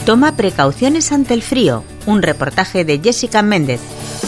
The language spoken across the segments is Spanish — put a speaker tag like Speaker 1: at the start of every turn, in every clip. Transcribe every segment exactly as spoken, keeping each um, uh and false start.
Speaker 1: Toma precauciones ante el frío, un reportaje de Jessica Méndez.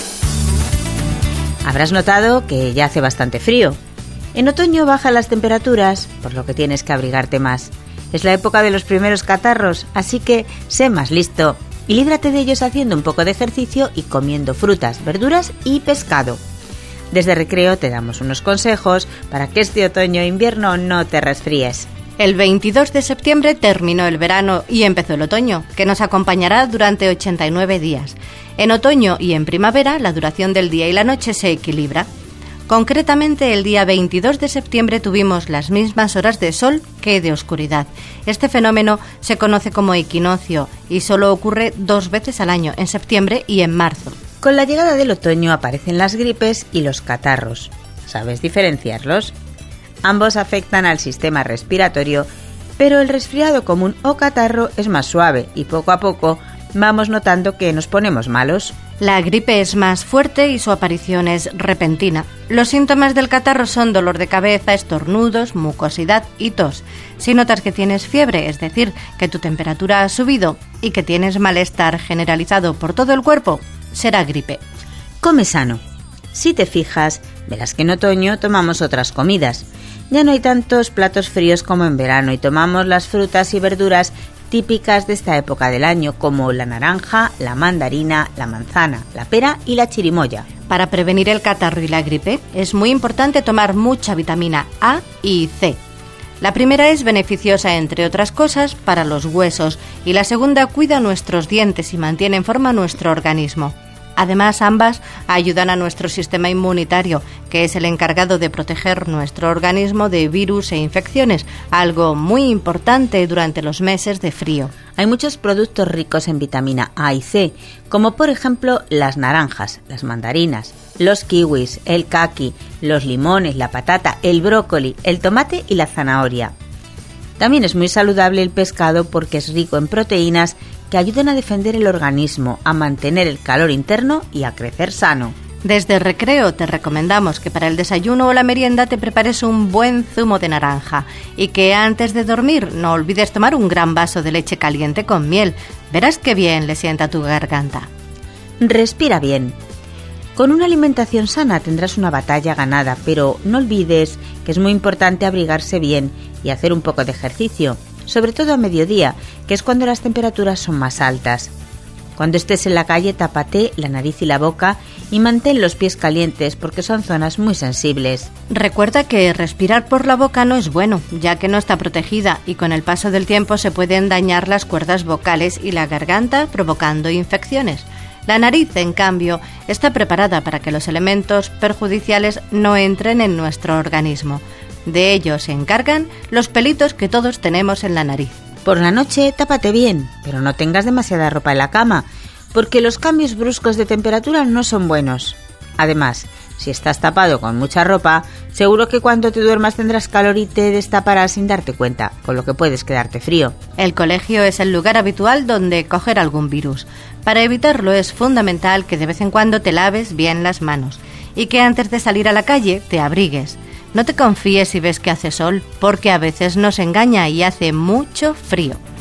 Speaker 1: Habrás notado que ya hace bastante frío. En otoño bajan las temperaturas, por lo que tienes que abrigarte más. Es la época de los primeros catarros, así que sé más listo y líbrate de ellos haciendo un poco de ejercicio y comiendo frutas, verduras y pescado. Desde Recreo te damos unos consejos para que este otoño e invierno no te resfríes.
Speaker 2: El veintidós de septiembre terminó el verano y empezó el otoño, que nos acompañará durante ochenta y nueve días. En otoño y en primavera la duración del día y la noche se equilibra. Concretamente, el día veintidós de septiembre tuvimos las mismas horas de sol que de oscuridad. Este fenómeno se conoce como equinoccio y solo ocurre dos veces al año, en septiembre y en marzo.
Speaker 1: Con la llegada del otoño aparecen las gripes y los catarros. ¿Sabes diferenciarlos? Ambos afectan al sistema respiratorio, pero el resfriado común o catarro es más suave y poco a poco vamos notando que nos ponemos malos.
Speaker 2: La gripe es más fuerte y su aparición es repentina. Los síntomas del catarro son dolor de cabeza, estornudos, mucosidad y tos. Si notas que tienes fiebre, es decir, que tu temperatura ha subido y que tienes malestar generalizado por todo el cuerpo, será gripe.
Speaker 1: Come sano. Si te fijas, verás que en otoño tomamos otras comidas. Ya no hay tantos platos fríos como en verano y tomamos las frutas y verduras típicas de esta época del año, como la naranja, la mandarina, la manzana, la pera y la chirimoya.
Speaker 2: Para prevenir el catarro y la gripe, es muy importante tomar mucha vitamina A y C. La primera es beneficiosa, entre otras cosas, para los huesos, y la segunda cuida nuestros dientes y mantiene en forma nuestro organismo. Además, ambas ayudan a nuestro sistema inmunitario, que es el encargado de proteger nuestro organismo de virus e infecciones, algo muy importante durante los meses de frío.
Speaker 1: Hay muchos productos ricos en vitamina A y C, como por ejemplo las naranjas, las mandarinas, los kiwis, el caqui, los limones, la patata, el brócoli, el tomate y la zanahoria. También es muy saludable el pescado porque es rico en proteínas que ayudan a defender el organismo, a mantener el calor interno y a crecer sano.
Speaker 2: Desde Recreo te recomendamos que para el desayuno o la merienda te prepares un buen zumo de naranja y que antes de dormir no olvides tomar un gran vaso de leche caliente con miel. Verás qué bien le sienta a tu garganta.
Speaker 1: Respira bien. Con una alimentación sana tendrás una batalla ganada, pero no olvides que es muy importante abrigarse bien y hacer un poco de ejercicio, sobre todo a mediodía, que es cuando las temperaturas son más altas. Cuando estés en la calle, tápate la nariz y la boca y mantén los pies calientes porque son zonas muy sensibles.
Speaker 2: Recuerda que respirar por la boca no es bueno, ya que no está protegida y con el paso del tiempo se pueden dañar las cuerdas vocales y la garganta, provocando infecciones. La nariz, en cambio, está preparada para que los elementos perjudiciales no entren en nuestro organismo. De ello se encargan los pelitos que todos tenemos en la nariz.
Speaker 1: Por la noche tápate bien, pero no tengas demasiada ropa en la cama, porque los cambios bruscos de temperatura no son buenos. Además, si estás tapado con mucha ropa, seguro que cuando te duermas tendrás calor y te destaparás sin darte cuenta, con lo que puedes quedarte frío.
Speaker 2: El colegio es el lugar habitual donde coger algún virus. Para evitarlo es fundamental que de vez en cuando te laves bien las manos y que antes de salir a la calle te abrigues. No te confíes si ves que hace sol, porque a veces nos engaña y hace mucho frío.